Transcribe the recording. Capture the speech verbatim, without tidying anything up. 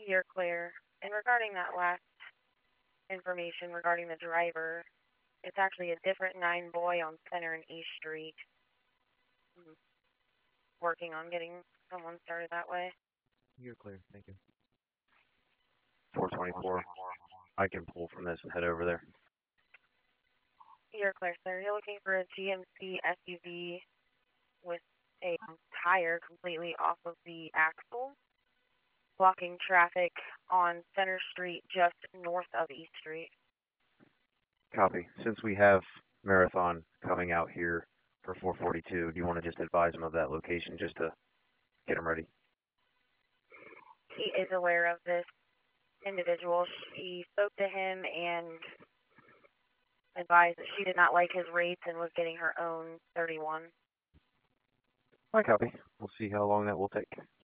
You're clear. And regarding that last information regarding the driver, it's actually a different nine boy on Center and East Street. I'm working on getting someone started that way. You're clear. Thank you. four twenty-four. I can pull from this and head over there. You're clear, sir. You're looking for a G M C S U V with a tire completely off of the axle, blocking traffic on Center Street just north of East Street. Copy. Since we have Marathon coming out here for four forty-two, do you want to just advise them of that location just to get them ready? He is aware of this individual. She spoke to him and advised that she did not like his rates and was getting her own thirty-one. I copy. We'll see how long that will take.